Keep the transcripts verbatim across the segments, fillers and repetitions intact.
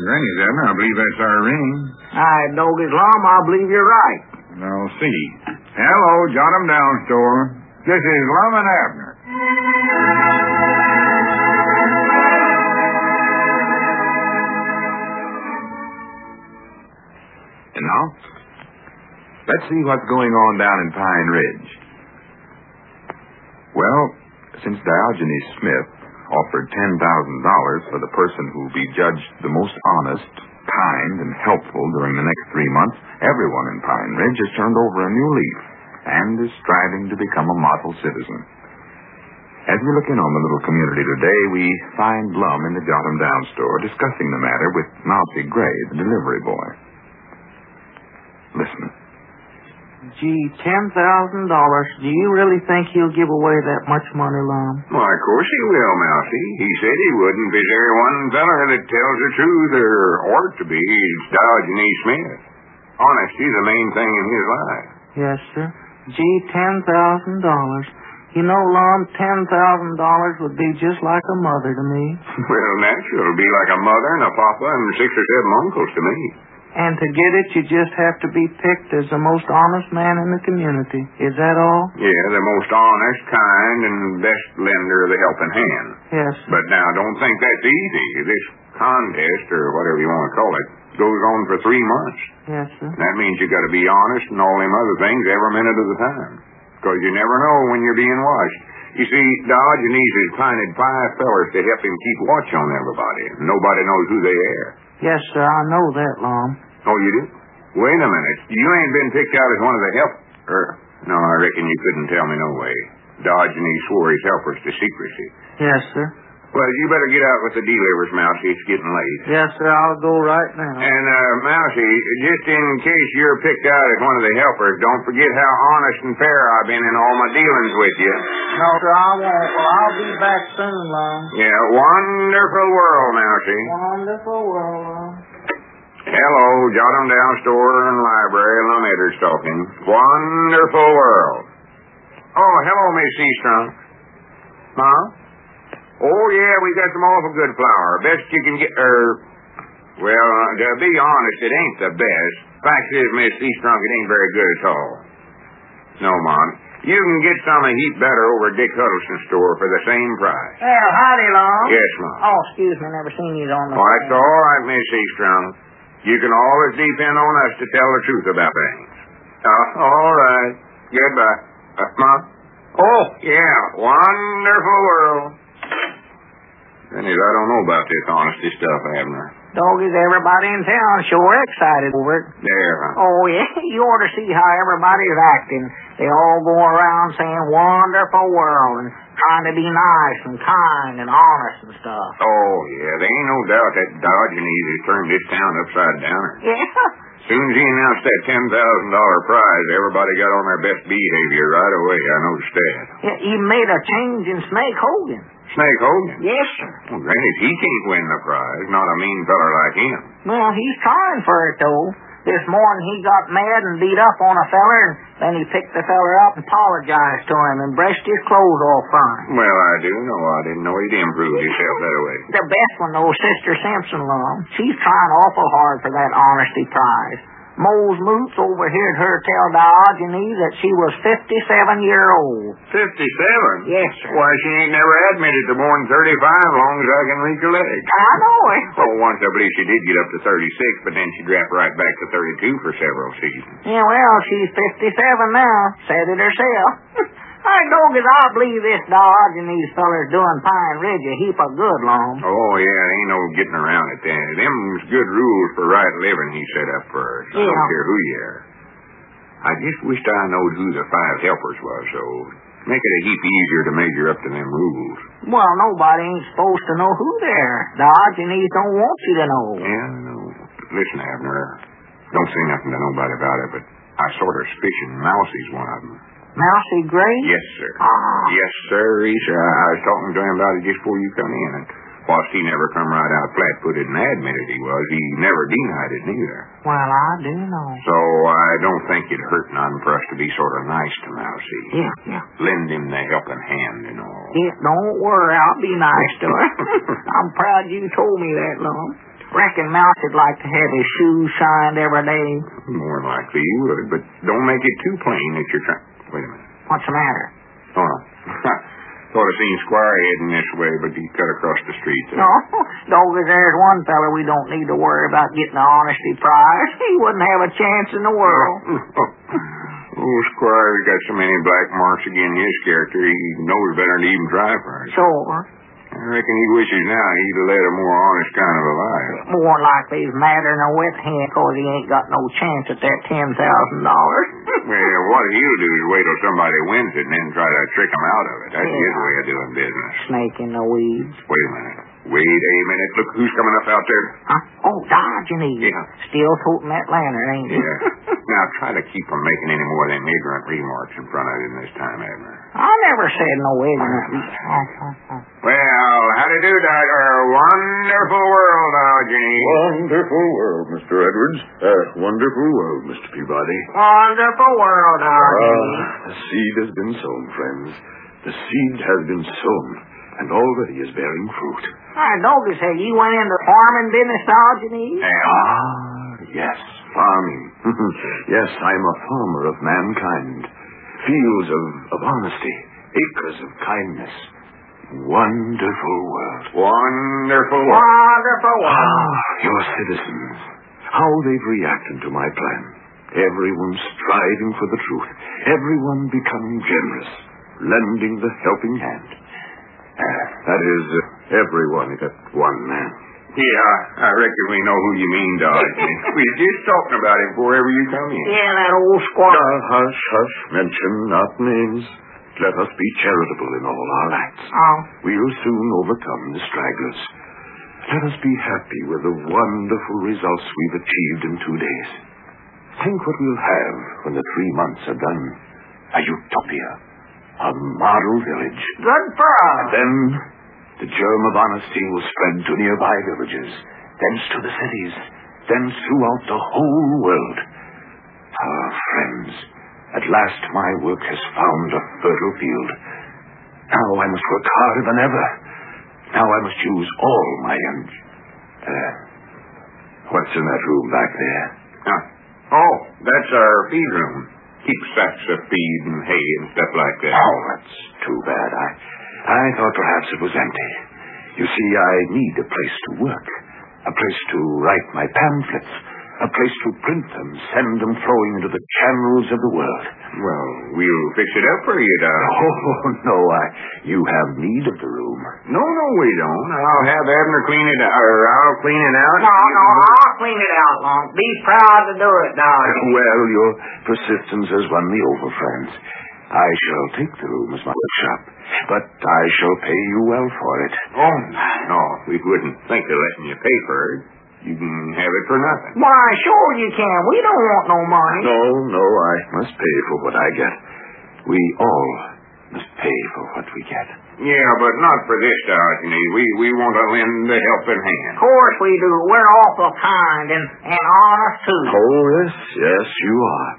Granny's, Abner. I believe that's our ring. I don't get long. I believe you're right. I'll see. Hello, Jot 'em Down store. This is Lum and Abner. And now, let's see what's going on down in Pine Ridge. Well, since Diogenes Smith offered ten thousand dollars for the person who will be judged the most honest, kind, and helpful during the next three months, everyone in Pine Ridge has turned over a new leaf and is striving to become a model citizen. As we look in on the little community today, we find Lum in the Jot 'em Down store discussing the matter with Mousy Gray, the delivery boy. Listen. Gee, ten thousand dollars. Do you really think he'll give away that much money, Lum? Why, of course he will, Mousy. He said he wouldn't. If there's every one feller that tells the truth, or ought to be, it's Diogenes Smith. Honesty's the main thing in his life. Yes, sir. Gee, ten thousand dollars. You know, Lum, ten thousand dollars would be just like a mother to me. Well, natural. It'll be like a mother and a papa and six or seven uncles to me. And to get it, you just have to be picked as the most honest man in the community. Is that all? Yeah, the most honest, kind, and best lender of the helping hand. Yes, sir. But now, don't think that's easy. This contest, or whatever you want to call it, goes on for three months. Yes, sir. That means you got to be honest and all them other things every minute of the time. Because you never know when you're being watched. You see, Diogenes has appointed five fellers to help him keep watch on everybody. And nobody knows who they are. Yes, sir, I know that, Lum. Oh, you do? Wait a minute. You ain't been picked out as one of the help... Er, no, I reckon you couldn't tell me no way. Diogenes swore his helpers to secrecy. Yes, sir. Well, you better get out with the delivers, Mousy. It's getting late. Yes, sir, I'll go right now. And, uh, Mousy, just in case you're picked out as one of the helpers, don't forget how honest and fair I've been in all my dealings with you. No, sir, I won't. Well, I'll be back soon, Lum. Yeah, wonderful world, Mousy. Wonderful world, Lum. Hello, Jot 'em Down store and library. Lum Edwards talking. Wonderful world. Oh, hello, Miss Seastrunk. Huh? Oh, yeah, we got some awful good flour. Best you can get, er, well, uh, to be honest, it ain't the best. Fact is, Miss Seastrunk, it ain't very good at all. No, Mom. You can get some a heap better over at Dick Huddleston's store for the same price. Well, howdy, Lum. Yes, Mom. Oh, excuse me, never seen you on the Oh, that's all right, Miss Seastrunk. You can always depend on us to tell the truth about things. Uh, all right. Goodbye. Uh, Mom? Oh, yeah, wonderful world. Dennis, I don't know about this honesty stuff, Abner. Doggies, everybody in town sure excited over it. There, huh? Oh, yeah, you ought to see how everybody's acting. They all go around saying wonderful world and trying to be nice and kind and honest and stuff. Oh, yeah, there ain't no doubt that Diogenes has turned this town upside down. Yeah. As soon as he announced that ten thousand dollars prize, everybody got on their best behavior right away. I noticed that. Yeah, he made a change in Snake Hogan. Snake Hogan? Yes, sir. Well, granted, he can't win the prize. Not a mean feller like him. Well, he's trying for it, though. This morning he got mad and beat up on a feller, and then he picked the feller up and apologized to him and brushed his clothes all fine. Well, I do know. I didn't know he'd improved himself that way. The best one, though, Sister Simpson, Lum. She's trying awful hard for that honesty prize. Mose Moots overheard her tell Diogenes that she was fifty-seven year old. fifty-seven? Yes, sir. Why, she ain't never admitted to more than thirty-five as long as I can reach her legs. I know it. Well, once I believe she did get up to thirty-six, but then she dropped right back to thirty-two for several seasons. Yeah, well, she's fifty-seven now. Said it herself. I don't get I believe this Diogenes feller's doing Pine Ridge a heap of good, Lum. Oh, yeah, there ain't no getting around it then. Them's good rules for right living he set up for us. I Yeah. don't care who you are. I just wished I knowed who the five helpers was, so make it a heap easier to measure up to them rules. Well, nobody ain't supposed to know who they're. Diogenes don't want you to know. Yeah, I know. Listen, Abner, don't say nothing to nobody about it, but I sort of suspicion Mousie's one of them. Mousy Gray? Yes, sir. Ah. Yes, sir, sir. I was talking to him about it just before you come in, and whilst he never come right out flat-footed and admitted he was, he never denied it neither. Well, I do know. So I don't think it'd hurt none for us to be sort of nice to Mousy. Yeah, yeah. Lend him the helping hand and all. Yeah, don't worry. I'll be nice to her. I'm proud you told me that, Lum. Reckon Mousie'd like to have his shoes shined every day. More than likely he would, but don't make it too plain that you're trying... Wait a minute. What's the matter? Oh, no. Thought I seen Squire heading this way, but he cut across the street. There. No, Doggy, there's one fella we don't need to worry about getting the honesty prize. He wouldn't have a chance in the world. Oh, Squire's got so many black marks against his character, he knows better than to even try for it. Sure. I reckon he wishes now he'd have led a more honest kind of a life. More likely he's madder than a wet hen because he ain't got no chance at that ten thousand dollars. Well, what he'll do is wait till somebody wins it and then try to trick him out of it. That's Yeah. his way of doing business. Snake in the weeds. Wait a minute. Wait a minute. Look who's coming up out there. Huh? Oh, Diogenes. Yeah. Still toting that lantern, ain't he? Yeah. Now, try to keep from making any more of them ignorant remarks in front of him this time, Abner. I never said no ignorant. Well, how do you do, Doctor? Wonderful world, Diogenes. Wonderful world, Mister Edwards. Uh, wonderful world, Mister Peabody. Wonderful world, Diogenes. Ah, the seed has been sown, friends. The seed has been sown, and already is bearing fruit. Hi, Doggy said you went into farming business, Diogenes? Ah, yes, farming. Yes, I'm a farmer of mankind. Fields of, of honesty, acres of kindness. Wonderful world. Wonderful world. Wonderful world. Ah, your citizens. How they've reacted to my plan. Everyone striving for the truth. Everyone becoming generous. Lending the helping hand. Uh, that is, uh, everyone except one man. Yeah, I reckon we know who you mean, Diogenes. We were just talking about him before ever you come in. Yeah, that old squaw. Uh, hush, hush. Mention not names. Let us be charitable in all our acts. Oh. We'll soon overcome the stragglers. Let us be happy with the wonderful results we've achieved in two days. Think what we'll have when the three months are done. A utopia. A model village. Good for us. Then the germ of honesty will spread to nearby villages, thence to the cities, thence throughout the whole world. Ah, friends, at last my work has found a fertile field. Now I must work harder than ever. Now I must use all my energy. Uh, what's in that room back there? Huh. Oh, that's our feed room. Keep sacks of feed and hay and stuff like that. Oh, that's too bad. I, I thought perhaps it was empty. You see, I need a place to work, a place to write my pamphlets, a place to print them, send them flowing into the channels of the world. Well, we'll fix it up for you, Diogenes. Oh, no, I, you have need of the room. No, no, we don't. I'll have Abner clean it out, or I'll clean it out. No, no, I'll clean it out, Long. Be proud to do it, Diogenes. Well, your persistence has won me over, friends. I shall take the room as my workshop, but I shall pay you well for it. Oh, no, we wouldn't think of letting you pay for it. You can have it for nothing. Why, sure you can. We don't want no money. No, no, I must pay for what I get. We all must pay for what we get. Yeah, but not for this, Diogenes. We, we want to lend a helping hand. Of course we do. We're awful kind and, and honest, too. Oh, yes, yes, you are.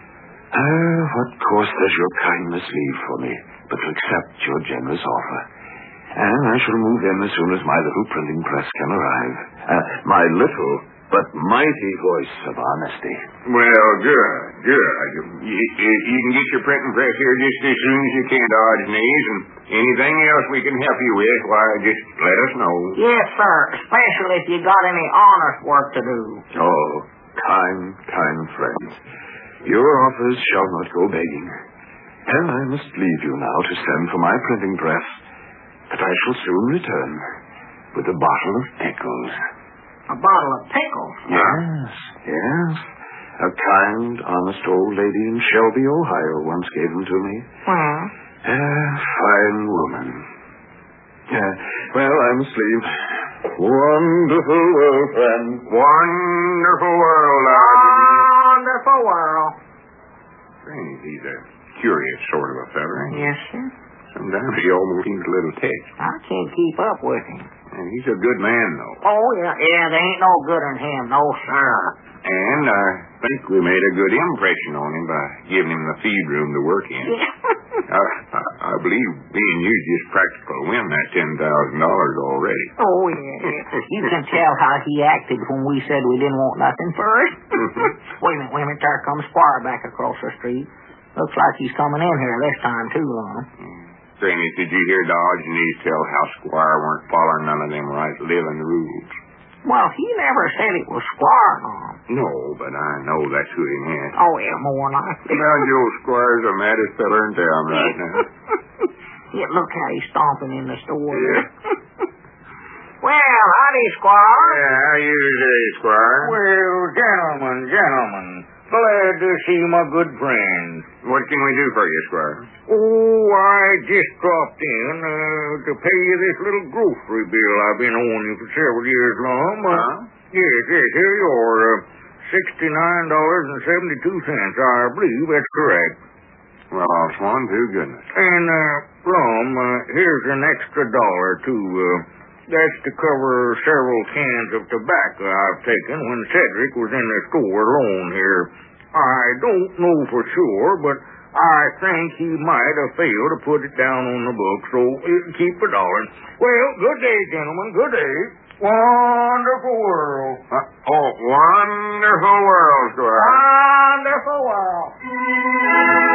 Uh, what course does your kindness leave for me but to accept your generous offer? And I shall move in as soon as my little printing press can arrive. Uh, my little but mighty voice of honesty. Well, good, good. You, you, you can get your printing press here just as soon as you can, Diogenes, and anything else we can help you with, why, just let us know. Yes, sir. Especially if you got any honest work to do. Oh, kind, kind friends. Your offers shall not go begging. And I must leave you now to send for my printing press. But I shall soon return with a bottle of pickles. A bottle of pickles? Yes, yes. A kind, honest old lady in Shelby, Ohio, once gave them to me. Well? A fine woman. Uh, well, I must leave. Wonderful world, friend. Wonderful world, Diogenes. Wonderful world. Hey, he's a curious sort of a feller, ain't he? Yes, sir. Sometimes he almost seems a little ticked. I can't keep up with him. And he's a good man, though. Oh, yeah. Yeah, there ain't no good in him. No, sir. And I think we made a good impression on him by giving him the feed room to work in. Yeah. uh, I believe me and you just practically win that ten thousand dollars already. Oh, yeah. You can tell how he acted when we said we didn't want nothing first. Wait a minute, wait a minute. There comes Squire back across the street. Looks like he's coming in here this time, too, Lum. Granny, did you hear Diogenes tell how Squire weren't following none of them right living rules? Well, he never said it was Squire, Lum. No, but I know that's who he meant. Oh, yeah, more likely. Now, Joe Squire's the maddest fella in town right now. Yeah, look how he's stomping in the store. Yeah. Well, howdy, Squire. Yeah, how you today, Squire? Well, gentlemen, gentlemen, glad to see my good friends. What can we do for you, Squire? Oh, I just dropped in uh, to pay you this little grocery bill I've been owing you for several years long. Uh, Huh? Yes, yes, here you are. Uh, sixty-nine dollars and seventy-two cents, I believe that's correct. Well, I'll swan to goodness. And, uh, Lum, uh, here's an extra dollar, too. Uh, that's to cover several cans of tobacco I've taken when Cedric was in the store alone here. I don't know for sure, but I think he might have failed to put it down on the book, so uh, keep a dollar. Well, good day, gentlemen, good day. Wonderful world. Uh, oh, wonderful world, Squire. Wonderful world.